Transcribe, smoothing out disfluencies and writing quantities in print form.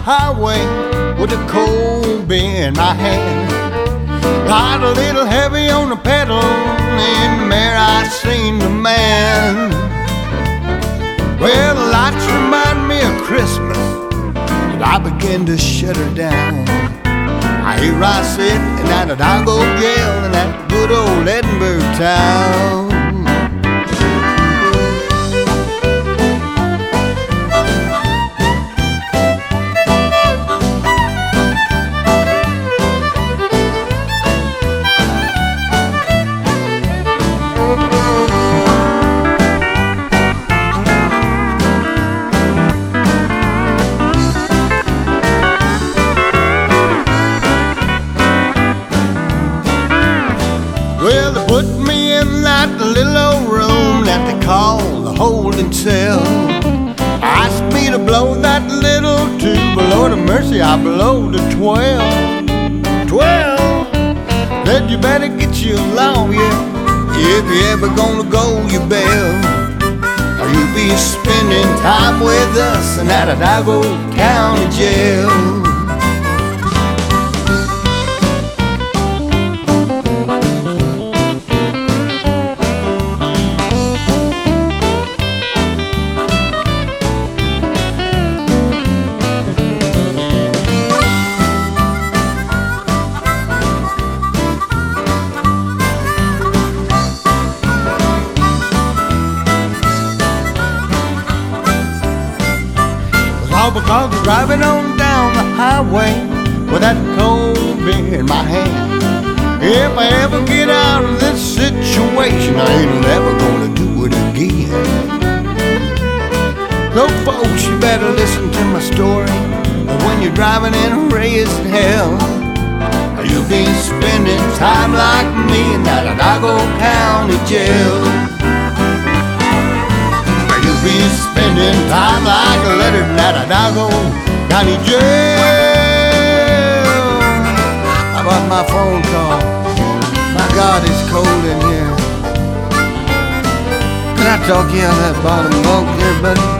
highway with a cold beer in my hand. Got a little heavy on the pedal, in the mirror I seen the man. Well, the lights remind me of Christmas, and I begin to shudder down. Here I sit in that Hidalgo jail in that good old Edinburgh town. Well, they put me in that little old room that they call the holding cell. Asked me to blow that little tube, but Lord of mercy, I blow to 12. 12? Said you better get you a lawyer if you ever gonna go, you bail. Or you'll be spending time with us in that Hidalgo County jail. All because I'm driving on down the highway with that cold beer in my hand. If I ever get out of this situation, I ain't never gonna do it again. So folks, you better listen to my story. When you're driving in a raised hell, you'll be spending time like me in that Hidalgo County jail. You'll be spending time like a letter in that Hidalgo County jail. How about my phone call? My God, it's cold in here. Can I talk you out of that bottom bunk here, buddy?